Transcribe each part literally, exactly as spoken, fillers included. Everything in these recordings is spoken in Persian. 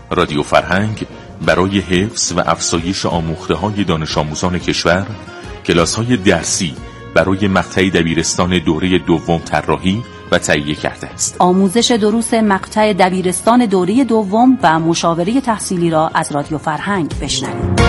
رادیو فرهنگ برای حفظ و افزایش آموخته‌های دانش آموزان کشور کلاس‌های درسی برای مقطع دبیرستان دوره دوم طراحی و تهیه کرده است. آموزش دروس مقطع دبیرستان دوره دوم و مشاوره تحصیلی را از رادیو فرهنگ بشنوید.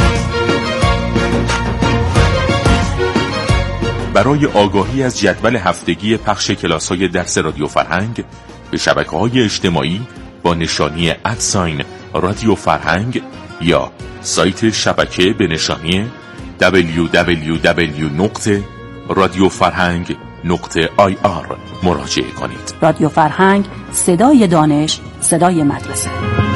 برای آگاهی از جدول هفتگی پخش کلاس‌های درس رادیو فرهنگ به شبکه‌های اجتماعی با نشانی ادساین رادیو فرهنگ یا سایت شبکه به نشانی دبلیو دبلیو دبلیو دات رادیو فرهنگ دات آی آر مراجعه کنید. رادیو فرهنگ، صدای دانش، صدای مدرسه.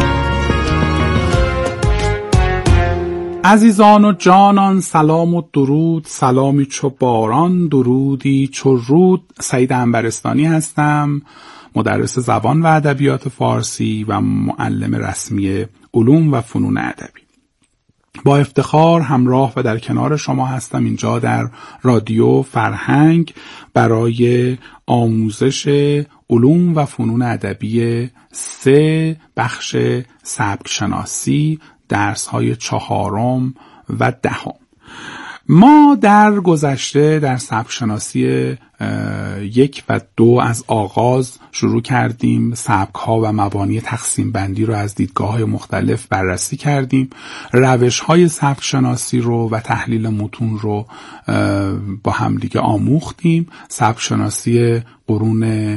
عزیزان و جانان، سلام و درود، سلامی چو باران، درودی چو رود. سعید انبرستانی هستم، مدرس زبان و ادبیات فارسی و معلم رسمی علوم و فنون ادبی. با افتخار همراه و در کنار شما هستم اینجا در رادیو فرهنگ برای آموزش علوم و فنون ادبی سه بخش سبک شناسی، درس های چهارم و دهم. ما در گذشته در سبک شناسی یک و دو از آغاز شروع کردیم، سبک ها و مبانی تقسیم بندی رو از دیدگاه های مختلف بررسی کردیم، روش های سبک شناسی رو و تحلیل متون رو با همدیگه آموختیم. سبک شناسی قرون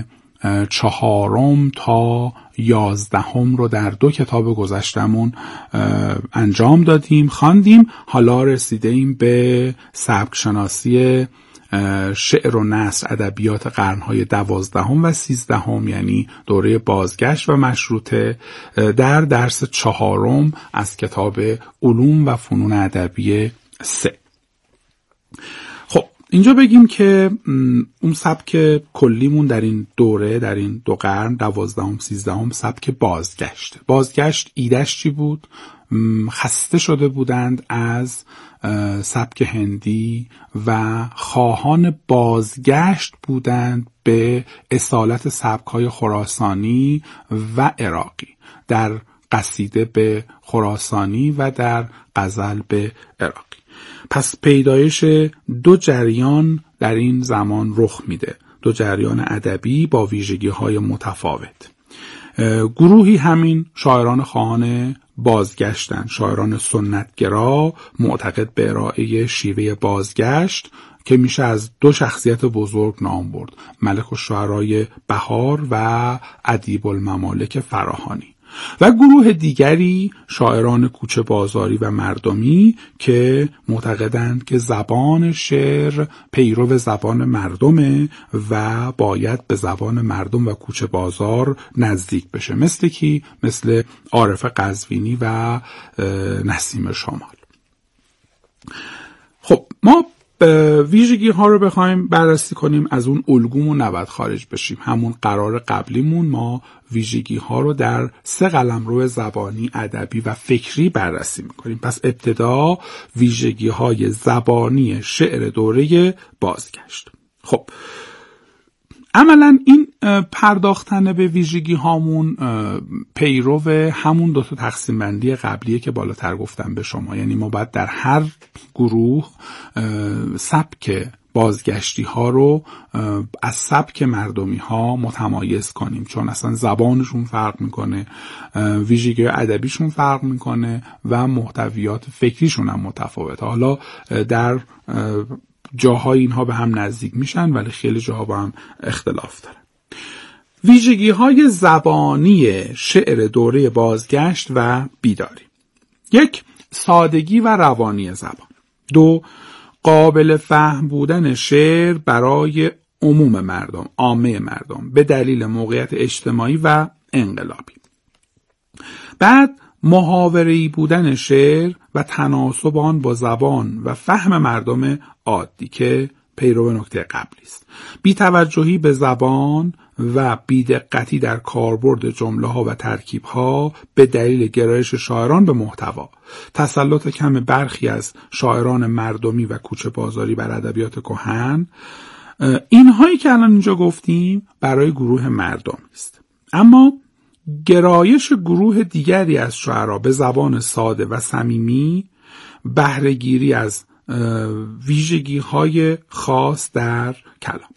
چهارم تا یازدهم رو در دو کتاب گذشتمون انجام دادیم، خواندیم. حالا رسیدیم به سبک شناسی شعر و نثر، ادبیات قرن‌های دوازدهم و سیزدهم، یعنی دوره بازگشت و مشروطه، در درس چهارم از کتاب علوم و فنون ادبی سه. خب اینجا بگیم که اون سبک کلیمون در این دوره، در این دو قرن، دوازدهم سیزدهم، سبک بازگشت. بازگشت ایده‌اش چی بود؟ خسته شده بودند از سبک هندی و خواهان بازگشت بودند به اصالت سبک‌های خراسانی و عراقی، در قصیده به خراسانی و در غزل به عراقی. پس پیدایش دو جریان در این زمان رخ میده، دو جریان ادبی با ویژگی‌های متفاوت. گروهی همین شاعران خواهان بازگشتن، شاعران سنتگرا معتقد به ارائه شیوه بازگشت که میشه از دو شخصیت بزرگ نام برد، ملک الشعرای بهار و ادیب الممالک فراهانی. و گروه دیگری شاعران کوچه بازاری و مردمی که معتقدند که زبان شعر پیرو زبان مردمه و باید به زبان مردم و کوچه بازار نزدیک بشه، مثل کی؟ مثل عارف قزوینی و نسیم شمال. خب ما ویژگی ها رو بخوایم بررسی کنیم، از اون الگومون نباید خارج بشیم. همون قرار قبلیمون ما ویژگی ها رو در سه قلمرو زبانی، ادبی و فکری بررسی میکنیم. پس ابتدا ویژگی های زبانی شعر دوره بازگشت. خب عملا این پرداختن به ویژگی هامون پیرو همون دو تا تقسیم بندی قبلیه که بالاتر گفتم به شما. یعنی ما باید در هر گروه سبک بازگشتی ها رو از سبک مردمی ها متمایز کنیم، چون اصلا زبانشون فرق میکنه، ویژگی ادبیشون فرق میکنه و محتویات فکریشون هم متفاوته. حالا در جاهای اینها به هم نزدیک میشن ولی خیلی جاها با هم اختلاف دارن. ویژگی های زبانی شعر دوره بازگشت و بیداری: یک، سادگی و روانی زبان. دو، قابل فهم بودن شعر برای عموم مردم، عامه مردم، به دلیل موقعیت اجتماعی و انقلابی. بعد محاوره‌ای بودن شعر و تناسب آن با زبان و فهم مردم عادی که پیرو نکته قبلی است. بی‌توجهی به زبان و بی‌دقتی در کاربرد جمله‌ها و ترکیب‌ها به دلیل گرایش شاعران به محتوا. تسلط کم برخی از شاعران مردمی و کوچه بازاری بر ادبیات کهن. اینهایی که الان اینجا گفتیم برای گروه مردم است. اما گرایش گروه دیگری از شعرا به زبان ساده و صمیمی، بهره‌گیری از ویژگی‌های خاص در کلام.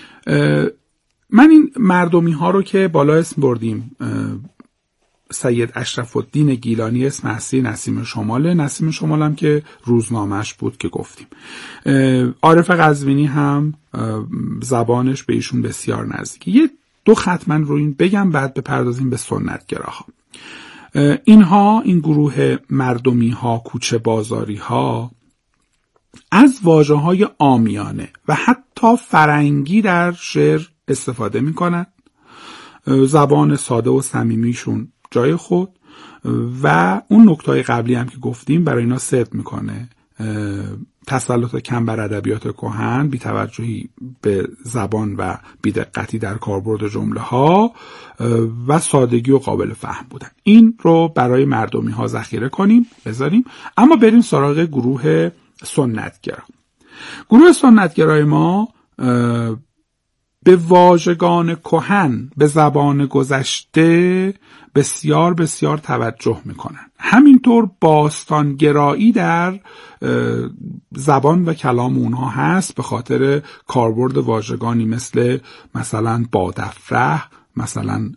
من این مردمی ها رو که بالا اسم بردیم، سید اشرف الدین گیلانی اسم اصلی نسیم شماله، نسیم شمال هم که روزنامه‌اش بود که گفتیم. عارف قزوینی هم زبانش به ایشون بسیار نزدیکه. یه دو خط من رو این بگم، بعد بپردازیم به سنتگراها. اینها، این گروه مردمی ها، کوچه بازاری ها، از واژه های عامیانه و حتی فرنگی در شعر استفاده میکنن. زبان ساده و صمیمیشون جای خود و اون نکته‌های قبلی هم که گفتیم برای اینا صدق میکنه. تسلط کم بر ادبیات کهن، بی‌توجهی به زبان و بی‌دقتی در کاربرد جمله ها و سادگی و قابل فهم بودن. این رو برای مردمی ها ذخیره کنیم، بذاریم. اما بریم سراغ گروه سنتگرا. گروه سنتگرای ما به واژگان کهن، به زبان گذشته بسیار بسیار توجه میکنن. همینطور باستانگرایی در زبان و کلام اونها هست، به خاطر کاربرد واژگانی مثل مثلا بادافره، مثلا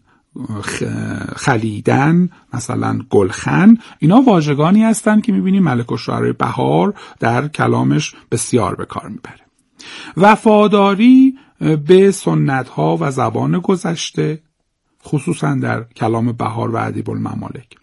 خلیدن، مثلا گلخن. اینا واژگانی هستن که میبینیم ملک الشعرای بهار در کلامش بسیار به کار میبره. وفاداری به سنت ها و زبان گذشته، خصوصا در کلام بهار و ادیب الممالک.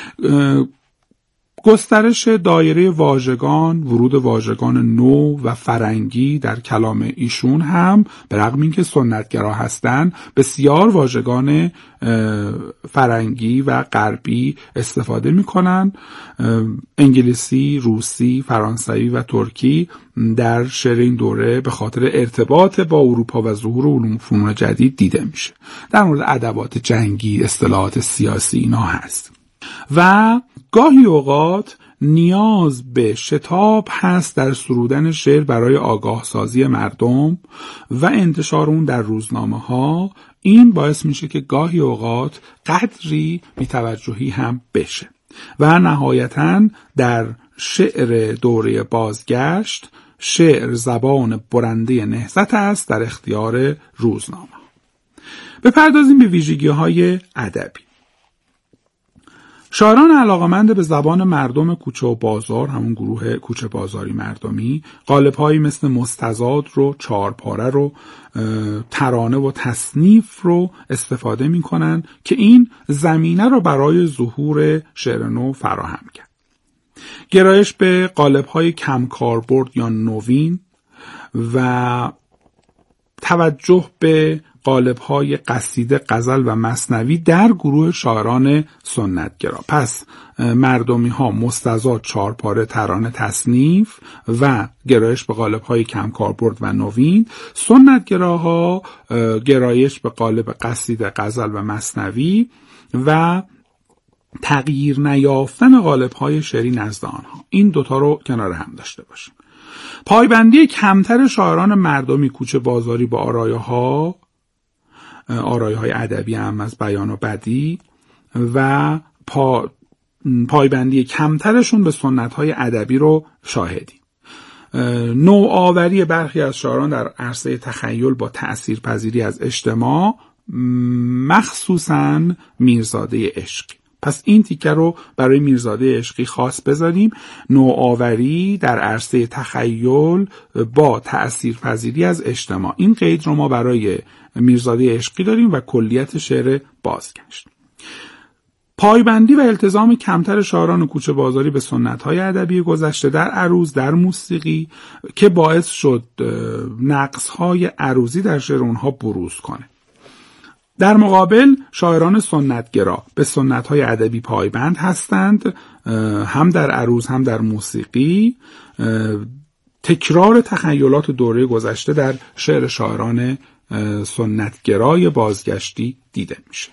گسترش دایره واژگان، ورود واژگان نو و فرنگی در کلام ایشون هم به رغم اینکه سنتگرا هستن، بسیار واژگان فرنگی و غربی استفاده میکنن. انگلیسی، روسی، فرانسوی و ترکی در شعر این دوره به خاطر ارتباط با اروپا و ظهور علوم فنون جدید دیده میشه. در مورد ادبیات جنگی، اصطلاحات سیاسی اینا هست. و گاهی اوقات نیاز به شتاب هست در سرودن شعر برای آگاه سازی مردم و انتشار اون در روزنامه ها. این باعث میشه که گاهی اوقات قدری بی‌توجهی هم بشه. و نهایتاً در شعر دوره بازگشت، شعر زبان برنده نهضت است در اختیار روزنامه. بپردازیم به ویژگی‌های ادبی. شاعران علاقمند به زبان مردم کوچه و بازار، همون گروه کوچه بازاری مردمی، قالب‌هایی مثل مستزاد رو، چهارپاره رو، ترانه و تصنیف رو استفاده می‌کنن که این زمینه رو برای ظهور شعر نو فراهم کرد. گرایش به قالب‌های کم کاربرد یا نوین و توجه به قالب‌های قصیده، غزل و مثنوی در گروه شاعران سنتگرا. پس مردمی ها مستزاد، چهارپاره، ترانه، تصنیف و گرایش به قالب‌های کم کاربرد و نوین. سنتگراها گرایش به قالب قصیده، غزل و مثنوی و تغییر نیافتن قالب‌های شعری نزد آنها. این دوتا رو کنار هم داشته باشیم. پایبندی کمتر شاعران مردمی کوچه بازاری با آرایه‌ها، آرایه‌های ادبی هم از بیان و بدیع و پا پایبندی کمترشون به سنت‌های ادبی رو شاهدیم. نوآوری برخی از شاعران در عرصه تخیل با تأثیرپذیری از اجتماع، مخصوصاً میرزاده عشقی. پس این تیکه رو برای میرزاده عشقی خاص بذاریم. نوآوری در عرصه تخیل با تأثیرپذیری از اجتماع. این قید رو ما برای میرزاده عشقی داریم و کلیت شعر بازگشت. پایبندی و التزام کمتر شاعران کوچه بازاری به سنت‌های ادبی گذشته در عروض، در موسیقی، که باعث شد نقص‌های عروضی در شعر اونها بروز کنه. در مقابل شاعران سنتگرا به سنت‌های ادبی پایبند هستند، هم در عروض هم در موسیقی. تکرار تخیلات دوره گذشته در شعر شاعران سنتگرای بازگشتی دیده میشه.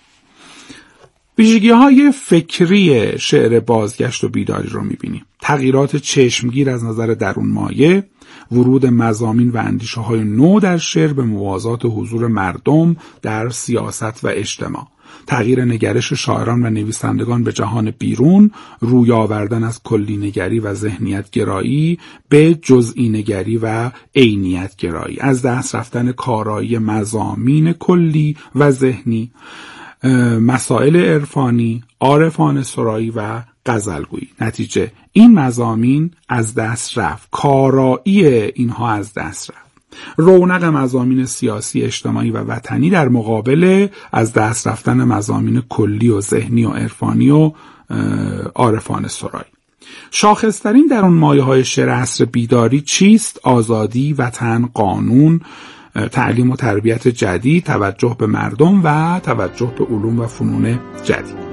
ویژگی‌های فکری شعر بازگشت و بیداری رو می‌بینیم. تغییرات چشمگیر از نظر درون مایه، ورود مضامین و اندیشه‌های نو در شعر به موازات حضور مردم در سیاست و اجتماع. تغییر نگرش شاعران و نویسندگان به جهان بیرون، روی آوردن از کلی نگری و ذهنیت گرایی به جزئی نگری و عینیت گرایی، از دست رفتن کارایی مضامین کلی و ذهنی، مسائل عرفانی، عارفانه سرایی و غزلگویی. نتیجه این مضامین از دست رفت، کارایی اینها از دست رفت. رونق مضامین سیاسی، اجتماعی و وطنی در مقابل از دست رفتن مضامین کلی و ذهنی و عرفانی و عارفانه سرایی. شاخصترین در اون مایه‌های شعر عصر بیداری چیست؟ آزادی، وطن، قانون، تعلیم و تربیت جدید، توجه به مردم و توجه به علوم و فنون جدید.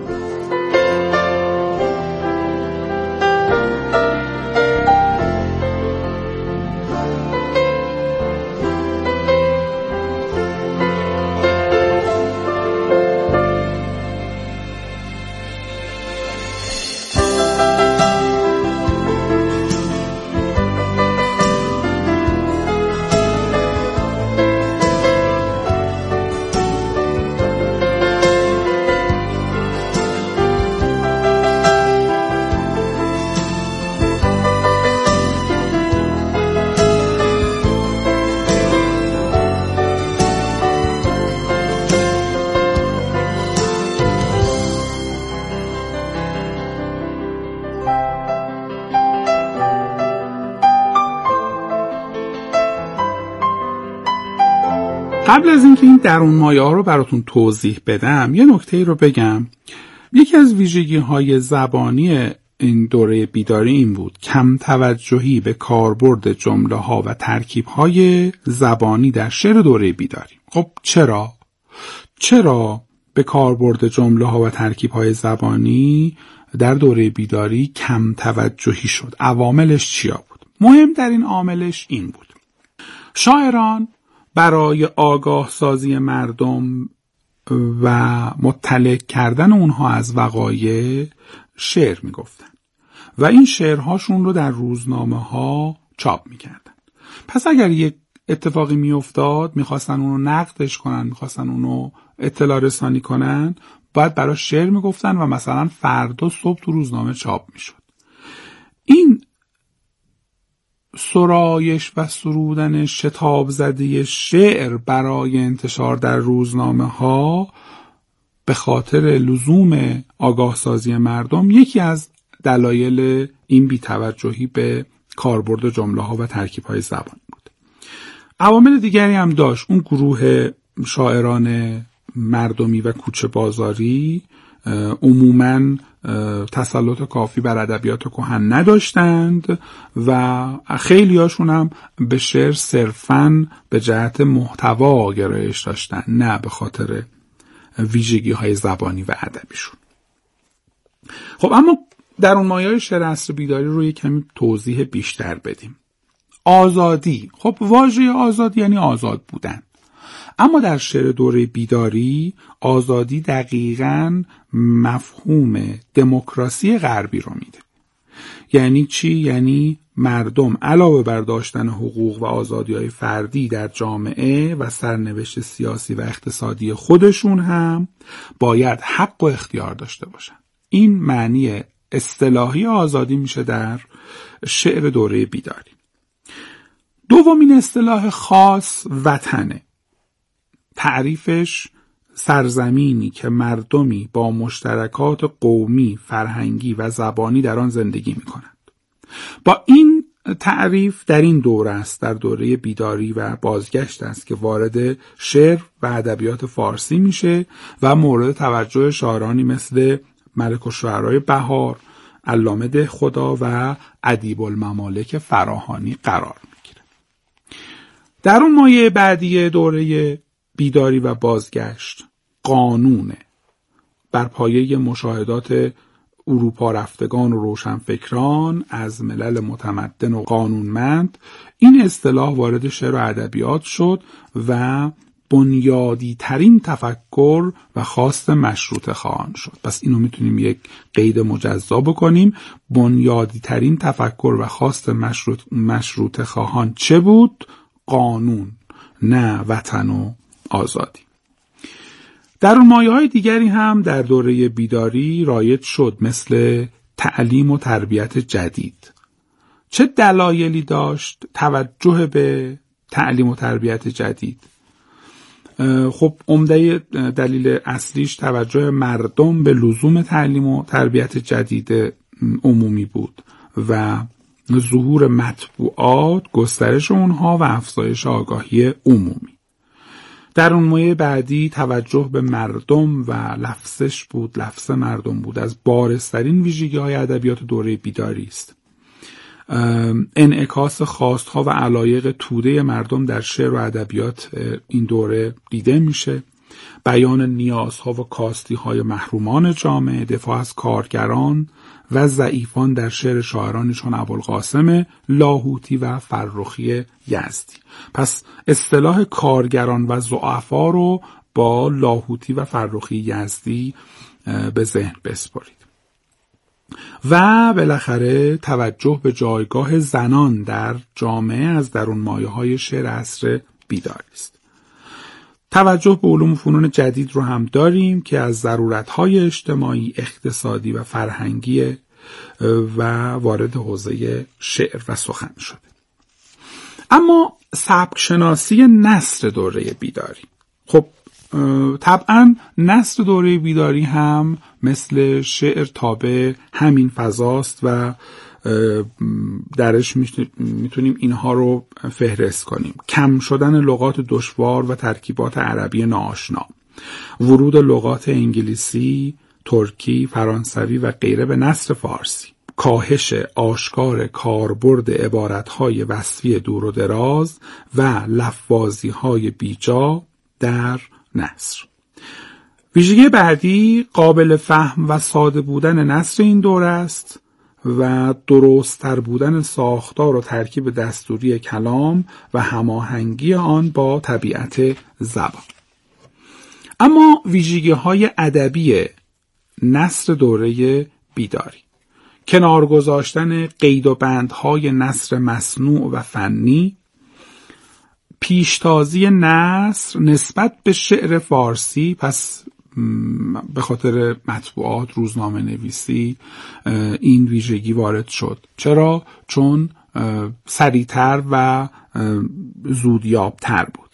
قبل از اینکه این درون مایه ها رو براتون توضیح بدم، یه نکته رو بگم. یکی از ویژگی های زبانی این دوره بیداری این بود کم توجهی به کاربرد جمله ها و ترکیب های زبانی در شعر دوره بیداری. خب چرا؟ چرا به کاربرد جمله ها و ترکیب های زبانی در دوره بیداری کم توجهی شد؟ عواملش چیا بود؟ مهمترین عاملش این بود: شاعران برای آگاه سازی مردم و مطلع کردن اونها از وقایع شعر میگفتن و این شعرهاشون رو در روزنامه ها چاپ میکردن. پس اگر یک اتفاقی میافتاد، میخواستن اونو نقدش کنن، میخواستن اونو اطلاع رسانی کنن، باید برای شعر میگفتن و مثلا فردا صبح تو روزنامه چاپ میشد. این سرایش و سرودن شتاب زده شعر برای انتشار در روزنامه ها به خاطر لزوم آگاه سازی مردم یکی از دلایل این بی‌توجهی به کاربرد جمله ها و ترکیب های زبانی بود. عوامل دیگری هم داشت. اون گروه شاعران مردمی و کوچه بازاری عموماً تسلط کافی بر ادبیات کهن نداشتند و خیلی هاشون هم به شعر صرفاً به جهت محتوا گرایش داشتن، نه به خاطر ویژگی های زبانی و ادبیشون. خب اما در اون مایه‌های شعر عصر بیداری رو یک کمی توضیح بیشتر بدیم. آزادی. خب واژه آزاد یعنی آزاد بودن، اما در شعر دوره بیداری آزادی دقیقاً مفهوم دموکراسی غربی رو میده. یعنی چی؟ یعنی مردم علاوه بر داشتن حقوق و آزادی‌های فردی در جامعه و سرنوشت سیاسی و اقتصادی خودشون هم باید حق و اختیار داشته باشن. این معنی اصطلاحی آزادی میشه در شعر دوره بیداری. دومین اصطلاح خاص وطنه. تعریفش سرزمینی که مردمی با مشترکات قومی، فرهنگی و زبانی در آن زندگی می کنند. با این تعریف در این دوره است، در دوره بیداری و بازگشت است که وارد شعر و ادبیات فارسی میشه و مورد توجه شاعرانی مثل ملک الشعرای بهار، علامه دهخدا و ادیب الممالک فراهانی قرار میگیره. در اون مایه بعدی دوره بیداری و بازگشت قانونه. بر پایه مشاهدات اروپا رفتگان و روشنفکران از ملل متمدن و قانونمند این اصطلاح وارد شعر و ادبیات شد و بنیادی ترین تفکر و خواست مشروطه خواهان شد. پس اینو میتونیم یک قید مجزا بکنیم. بنیادی ترین تفکر و خواست مشروط مشروطه خواهان چه بود؟ قانون، نه وطن و آزادی. درونمایه‌های دیگری هم در دوره بیداری رایج شد، مثل تعلیم و تربیت جدید. چه دلایلی داشت توجه به تعلیم و تربیت جدید؟ خب عمده دلیل اصلیش توجه مردم به لزوم تعلیم و تربیت جدید عمومی بود و ظهور مطبوعات، گسترش اونها و افزایش آگاهی عمومی. در اون مایه بعدی توجه به مردم و لفظش بود، لفظ مردم بود، از بارزترین ویژگی‌های ادبیات دوره بیداری است. انعکاس خواست‌ها و علایق توده مردم در شعر و ادبیات این دوره دیده میشه. بیان نیازها و کاستی‌های محرومان جامعه، دفاع از کارگران و ضعیفان در شعر شاعرانی چون ابوالقاسم لاهوتی و فرخی یزدی. پس اصطلاح کارگران و ضعفا رو با لاهوتی و فرخی یزدی به ذهن بسپارید. و بالاخره توجه به جایگاه زنان در جامعه از درون مایه‌های شعر عصر بیداری است. توجه به علوم و فنون جدید رو هم داریم که از ضرورت‌های اجتماعی، اقتصادی و فرهنگی و وارد حوزه شعر و سخن شده. اما سبک شناسی نثر دوره بیداری، خب طبعا نثر دوره بیداری هم مثل شعر تابع همین فضاست و درش میتونیم اینها رو فهرست کنیم: کم شدن لغات دشوار و ترکیبات عربی ناآشنا، ورود لغات انگلیسی، ترکی، فرانسوی و غیره به نثر فارسی، کاهش آشکار کاربرد عبارتهای وصفی دور و دراز و لفظی‌های بیجا در نثر. ویژگی بعدی قابل فهم و ساده بودن نثر این دوره است و درست‌تر بودن ساختار و ترکیب دستوری کلام و هماهنگی آن با طبیعت زبان. اما ویژگی‌های ادبی نثر دوره بیداری: کنار گذاشتن قید و بندهای نثر مصنوع و فنی، پیشتازی نثر نسبت به شعر فارسی، پس به خاطر مطبوعات، روزنامه نویسی این ویژگی وارد شد. چرا؟ چون سریعتر و زودیابتر بود.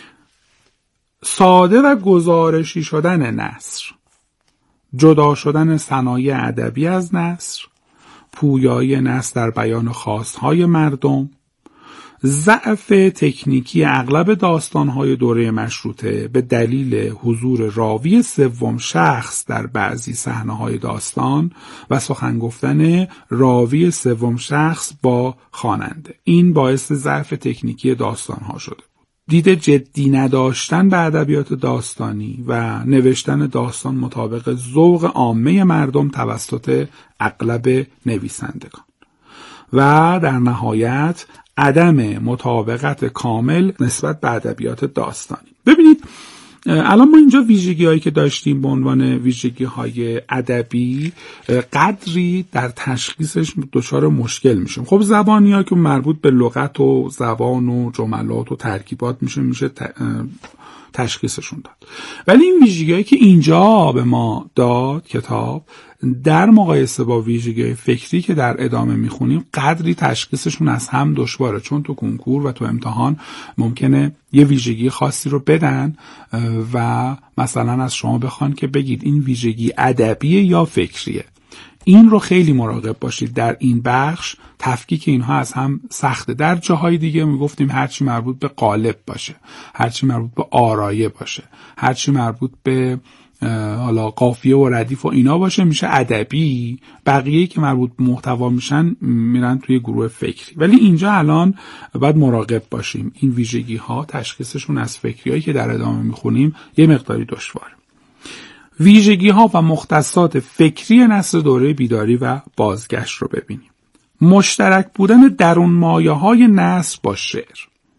ساده و گزارشی شدن نثر، جدا شدن صنایع ادبی از نثر، پویایی نثر در بیان خواستهای مردم، ضعف تکنیکی اغلب داستانهای دوره مشروطه به دلیل حضور راوی سوم شخص در بعضی صحنه‌های داستان و سخن گفتن راوی سوم شخص با خواننده، این باعث ضعف تکنیکی داستانها شده. دید جدی نداشتن به ادبیات داستانی و نوشتن داستان مطابق ذوق عامه مردم توسط اغلب نویسندگان و در نهایت عدم مطابقت کامل نسبت به ادبیات داستانی. ببینید الان ما اینجا ویژگی هایی که داشتیم به عنوان ویژگی های ادبی قدری در تشخیصش دچار مشکل میشیم. خب زبانی ها که مربوط به لغت و زبان و جملات و ترکیبات میشه میشه تشخیصشون داد. ولی این ویژگی هایی که اینجا به ما داد کتاب در مقایسه با ویژگی فکری که در ادامه میخونیم قدری تشخیصشون از هم دشواره، چون تو کنکور و تو امتحان ممکنه یه ویژگی خاصی رو بدن و مثلا از شما بخوان که بگید این ویژگی ادبیه یا فکریه. این رو خیلی مراقب باشید. در این بخش تفکیک اینها از هم سخته. در جاهای دیگه میگفتیم هرچی مربوط به قالب باشه، هرچی مربوط به آرایه باشه، هرچی مربوط به حالا قافیه و ردیف و اینا باشه میشه ادبی، بقیه‌ای که مربوط به محتوا میشن میرن توی گروه فکری. ولی اینجا الان باید مراقب باشیم. این ویژگی ها تشخیصشون از فکریایی که در ادامه میخونیم یه مقداری دشواره. ویژگی ها و مختصات فکری نثر دوره بیداری و بازگشت رو ببینیم. مشترک بودن درون مایه های نثر با شعر،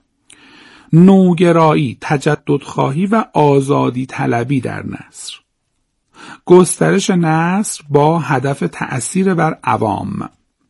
نوگرایی، تجددخواهی و آزادی طلبی در نثر، گسترش نثر با هدف تأثیر بر عوام،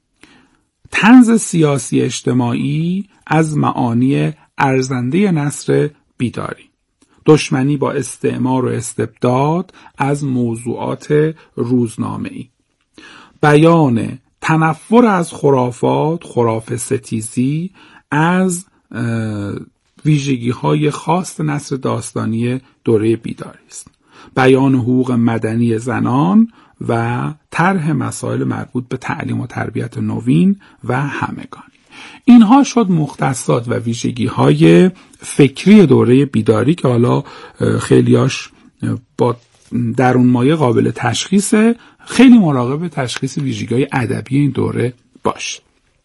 طنز سیاسی اجتماعی از معانی ارزنده نثر بیداری، دشمنی با استعمار و استبداد از موضوعات روزنامه‌ای. بیان تنفر از خرافات، خرافه ستیزی از ویژگی های خاص نثر داستانی دوره بیداری است. بیان حقوق مدنی زنان و طرح مسائل مربوط به تعلیم و تربیت نوین و همگانی. اینها شد مختصات و ویژگی های فکری دوره بیداری که حالا خیلیاش با درون مایه قابل تشخیصه. خیلی مراقب تشخیص ویژگی های ادبی این دوره باش.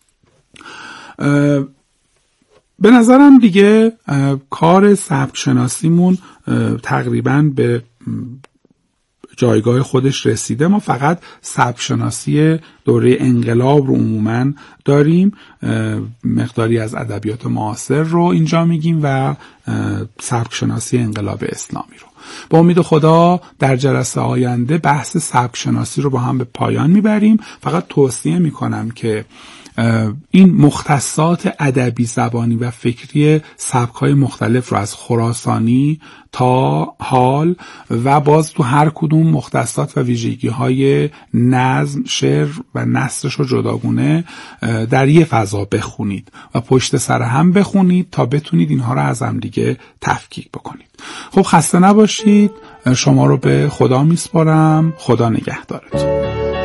به نظرم دیگه کار سبک شناسیمون تقریباً به جایگاه خودش رسیده. ما فقط سبک شناسی دوره انقلاب رو عموماً داریم، مقداری از ادبیات معاصر رو اینجا میگیم و سبک شناسی انقلاب اسلامی رو. با امید خدا در جلسه آینده بحث سبک شناسی رو با هم به پایان میبریم. فقط توصیه میکنم که این مختصات ادبی، زبانی و فکری سبک‌های مختلف رو از خراسانی تا حال و باز تو هر کدوم مختصات و ویژگی‌های نظم، شعر و نثرش رو جداگونه در یه فضا بخونید و پشت سر هم بخونید تا بتونید اینها رو از هم دیگه تفکیک بکنید. خب خسته نباشید. شما رو به خدا میسپارم. خدا نگهدارتون.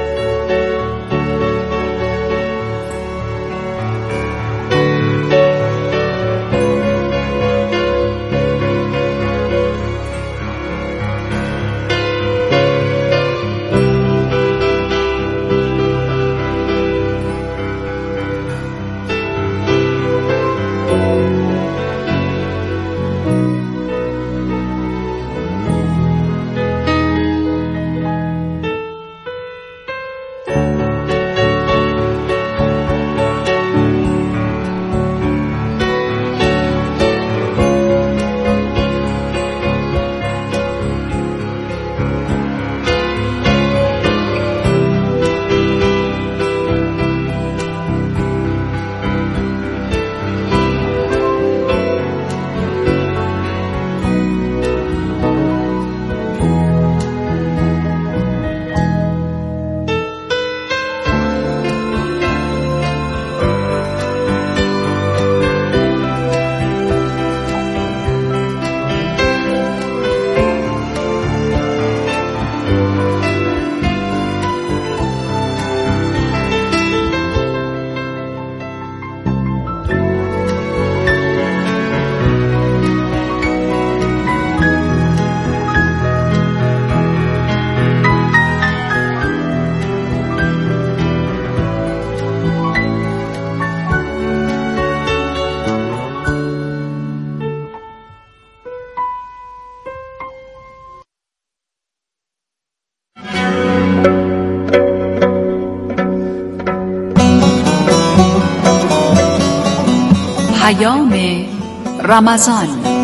پیام رمضان.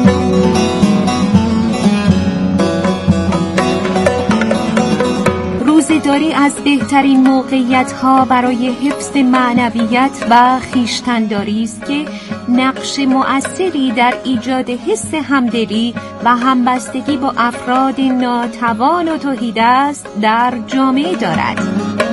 روزه‌داری از بهترین موقعیت‌ها برای حفظ معنویت و خویشتن‌داری است که نقش مؤثری در ایجاد حس همدلی و همبستگی با افراد ناتوان و تهیدست در جامعه دارد.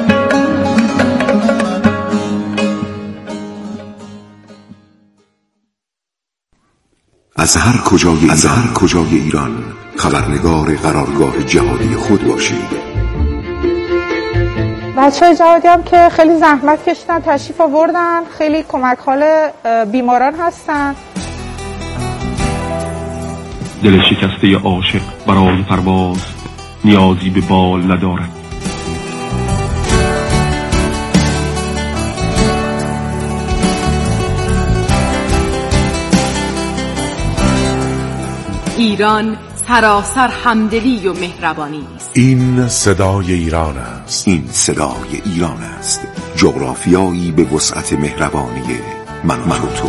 از هر کجای از هر کجای ایران خبرنگار قرارگاه جهادی خود باشید. بچه‌های جهادی هم که خیلی زحمت کشیدن، تشریف آوردن، خیلی کمک حال بیماران هستن. دل شکسته عاشق برای پرواز نیازی به بال ندارد. ایران سراسر همدلی و مهربانی است. این صدای ایران است. این صدای ایران است. جغرافیایی به وسعت مهربانی من و تو.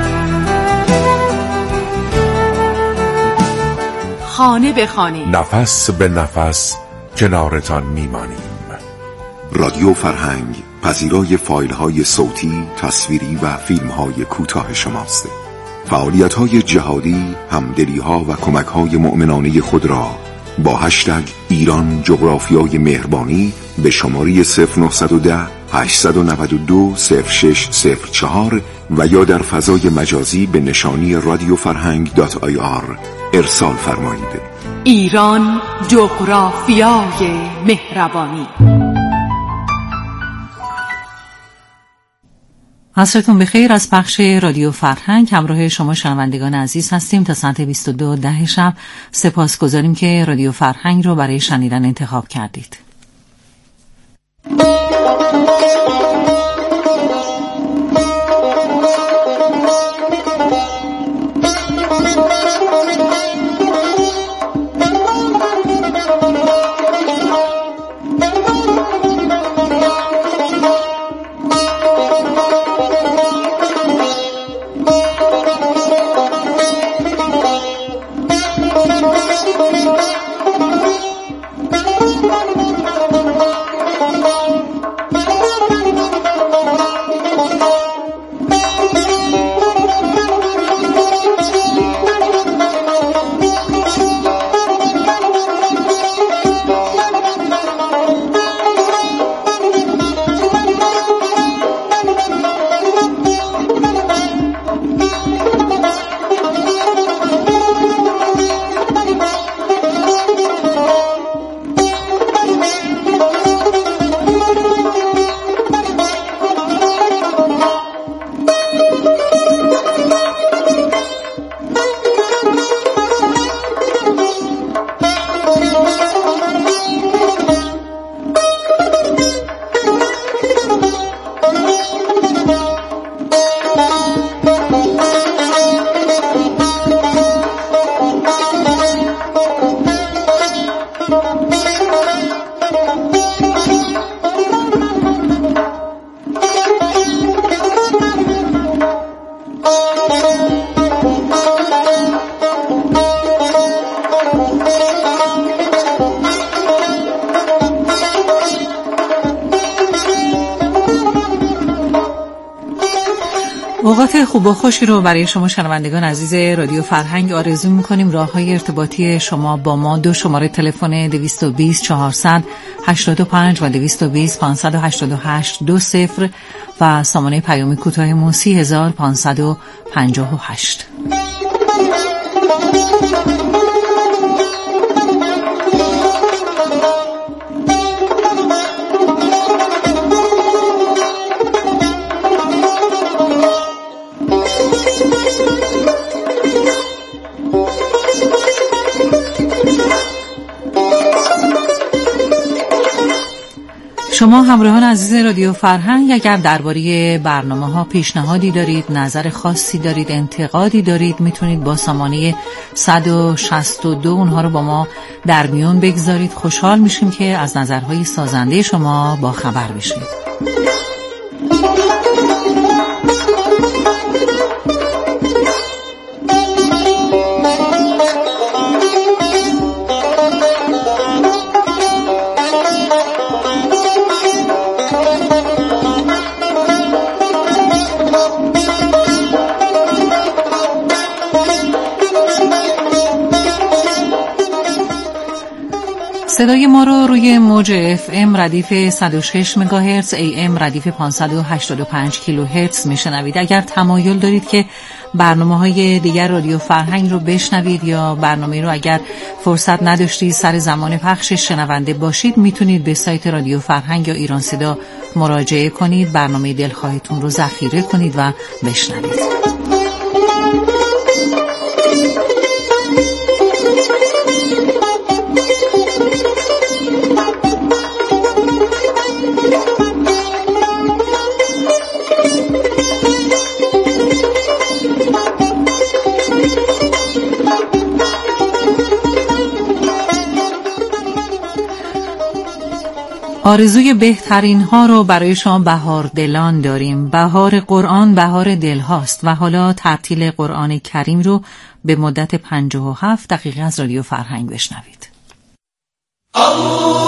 خانه به خانه، نفس به نفس کنارتان میمانیم. رادیو فرهنگ پذیرای فایل های صوتی، تصویری و فیلم های کوتاه شماست. فعالیت‌های جهادی، همدلی‌ها و کمک‌های مؤمنانه خود را با هشتگ ایران جغرافیای مهربانی به شماره صفر نه یک صفر هشت نه دو صفر شش صفر چهار و یا در فضای مجازی به نشانی رادیو فرهنگ دات آی آر ارسال فرمایید. ایران جغرافیای مهربانی. عصرتون بخیر. از پخش رادیو فرهنگ همراه شما شنوندگان عزیز هستیم تا ساعت بیست و دو ده شب. سپاسگزاریم که رادیو فرهنگ رو برای شنیدن انتخاب کردید. اوقات خوب و خوشی رو برای شما شنوندگان عزیز رادیو فرهنگ آرزو می‌کنیم. راه‌های ارتباطی شما با ما دو شماره تلفن دویست و بیست چهارصد هشتاد و پنج و دویست و بیست پانصد و هشتاد و هشت دو صفر و سامانه پیام کوتاهمون سی هزار پانصد و پنجاه و هشت. شما همراهان عزیز رادیو فرهنگ اگر درباره برنامه‌ها پیشنهادی دارید، نظر خاصی دارید، انتقادی دارید، میتونید با سامانه صد و شصت و دو اونها رو با ما در میون بگذارید. خوشحال میشیم که از نظرهای سازنده شما با خبر بشیم. صدای ما رو روی موج اف ام ردیف صد و شش مگاهرتز، ای ام ردیف پانصد و هشتاد و پنج کیلوهرتز میشنوید. اگر تمایل دارید که برنامه‌های دیگر رادیو فرهنگ رو بشنوید یا برنامه رو اگر فرصت نداشتید سر زمان پخشش شنونده باشید، میتونید به سایت رادیو فرهنگ یا ایران صدا مراجعه کنید، برنامه دلخواهتون رو ذخیره کنید و بشنوید. آرزوی بهترین ها رو برای شما بهار دلان داریم. بهار قرآن بهار دل هاست و حالا ترتیل قرآن کریم رو به مدت پنجاه و هفت دقیقه از رادیو فرهنگ بشنوید.